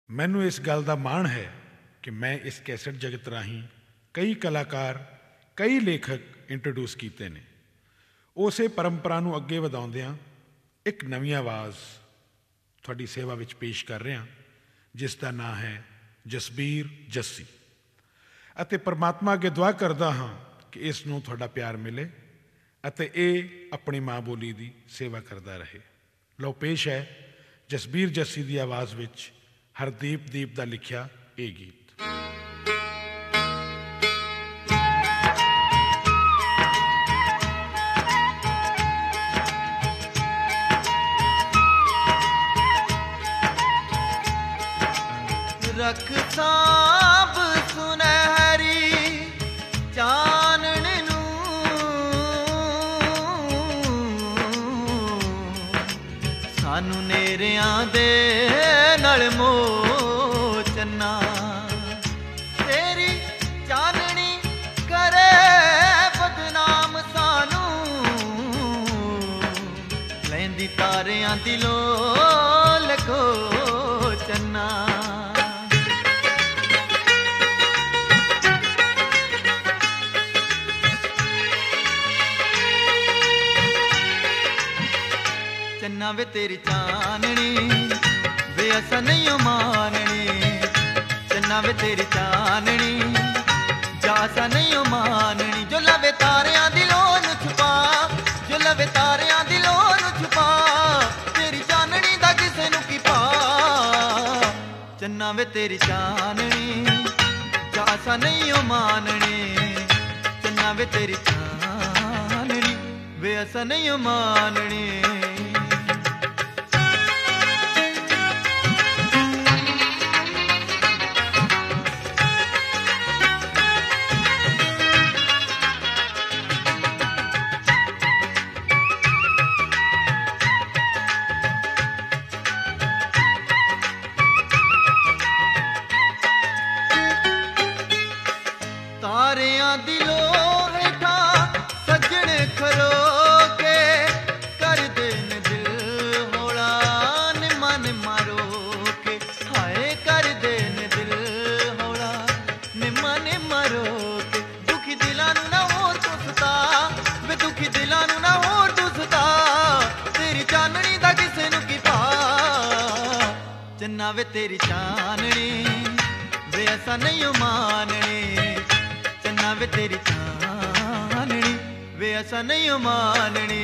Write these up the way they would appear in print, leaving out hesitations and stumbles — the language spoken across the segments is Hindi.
ਮੈਨੂੰ ਇਸ ਗੱਲ ਦਾ ਮਾਣ ਹੈ ਕਿ ਮੈਂ ਇਸ ਕੈਸਟ ਜਗਤ ਰਾਹੀਂ ਕਈ ਕਲਾਕਾਰ, ਕਈ ਲੇਖਕ ਇੰਟਰੋਡਿਊਸ ਕੀਤੇ ਨੇ। ਉਸੇ ਪਰੰਪਰਾ ਨੂੰ ਅੱਗੇ ਵਧਾਉਂਦਿਆਂ ਇੱਕ ਨਵੀਂ ਆਵਾਜ਼ ਤੁਹਾਡੀ ਸੇਵਾ ਵਿੱਚ ਪੇਸ਼ ਕਰ ਰਿਹਾ, ਜਿਸ ਦਾ ਨਾਂ ਹੈ ਜਸਬੀਰ ਜੱਸੀ। ਅਤੇ ਪਰਮਾਤਮਾ ਅੱਗੇ ਦੁਆ ਕਰਦਾ ਹਾਂ ਕਿ ਇਸ ਨੂੰ ਤੁਹਾਡਾ ਪਿਆਰ ਮਿਲੇ ਅਤੇ ਇਹ ਆਪਣੀ ਮਾਂ ਬੋਲੀ ਦੀ ਸੇਵਾ ਕਰਦਾ ਰਹੇ। ਲਓ ਪੇਸ਼ ਹੈ ਜਸਬੀਰ ਜੱਸੀ ਦੀ ਆਵਾਜ਼ ਵਿੱਚ ਹਰਦੀਪ ਦੀਪ ਦਾ ਲਿਖਿਆ ਇਹ ਗੀਤ। रख साब सुनहरी चानन नू सानू नेरियां दे नल मोचना तेरी चाननी करे बदनाम सानू लैंदी तारियां दिलों लखो चन्ना। चन्ना वे तेरी चाननी वे असा नहीं माननी, चन्ना वे तेरी चाननी जासा नहीं माननी। जो लवे तारियां दिलों नू छुपा, जो लवे तारियां दिलों नू छुपा, तेरी चाननी दा किसे नू की पा। चन्ना वे तेरी चाननी जासा नहीं माननी, चन्ना वे तेरी चाननी वे असा नहीं माननी। तारियां दिलों हेठा सजण खलो के कर देन दिल होड़ा निमा निमा रो के, हाय कर देन दिल होड़ा निमा निमा रो के। दुखी दिलां नू ना होर तुसदा वे, दुखी दिलां नू ना होर तुसदा, तेरी चाननी दा किसे नू की पा। चन्ना वे तेरी चाननी वे असा नहीं माननी, चन्ना वे तेरी चाननी वे असा नहीं माननी।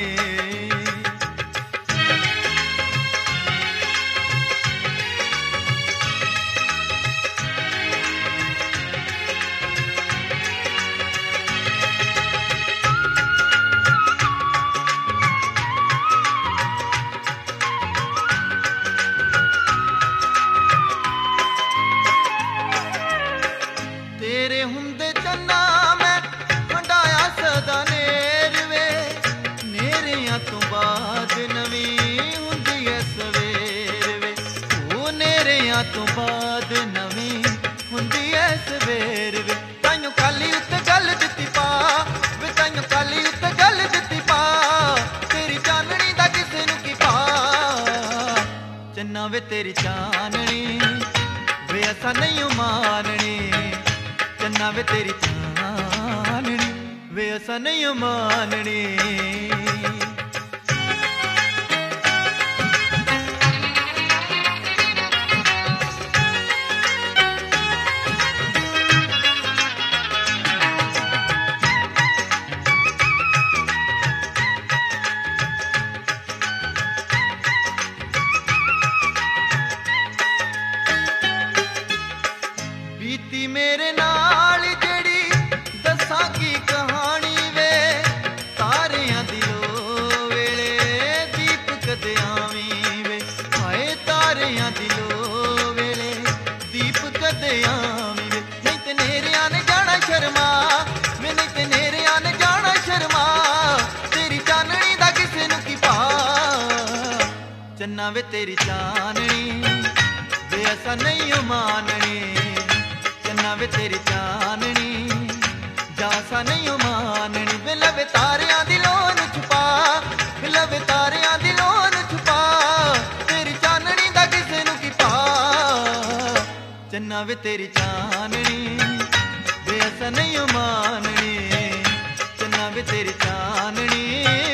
तेरे हुंदे चन्ना मैं हंडाया सदा नेर वे, नेरियां तो बाद नवी हुंदी है सवेर वे, ओ नेरियां तो बाद नवी हुंदी है सवेर वे। ताइयों काली उत्ते गल दित्ती पा वे, ताइयों काली उत्ते गल दित्ती पा, तेरी चाननी दा किसे नू की पा। चन्ना वे तेरी चाननी वे असा नहीं माननी, चन्ना वे तेरी चाननी वे असा नहीं माननी। बीती मेरे नाल जेड़ी दसां की कहानी वे, तारियां दिलों वेले दीप कदे आवी वे, हाय तारियां दिलों वेले दीप कदे आवी वे। नहीं ते नेरियां ने जाना शर्मा वे, नहीं ते नेरियां ने जाना शर्मा, तेरी चाननी दा किसे नू की पा। चन्ना वे तेरी चाननी वे असा नहीं माननी, चन्ना वे तेरी चाननी जासा नहीं माननी। वे लवे तारियां दिलों नू छुपा, वे लवे तारियां दिलों नू छुपा, तेरी चाननी दा किसे नू की पा। ਚੰਨਾ ਵੇ ਤੇਰੀ ਚਾਨਣੀ ਵੇ ਅਸਾਂ ਨਹੀਂ ਮਾਨਣੀ ਚੰਨਾ ਵੇ ਤੇਰੀ ਚਾਨਣੀ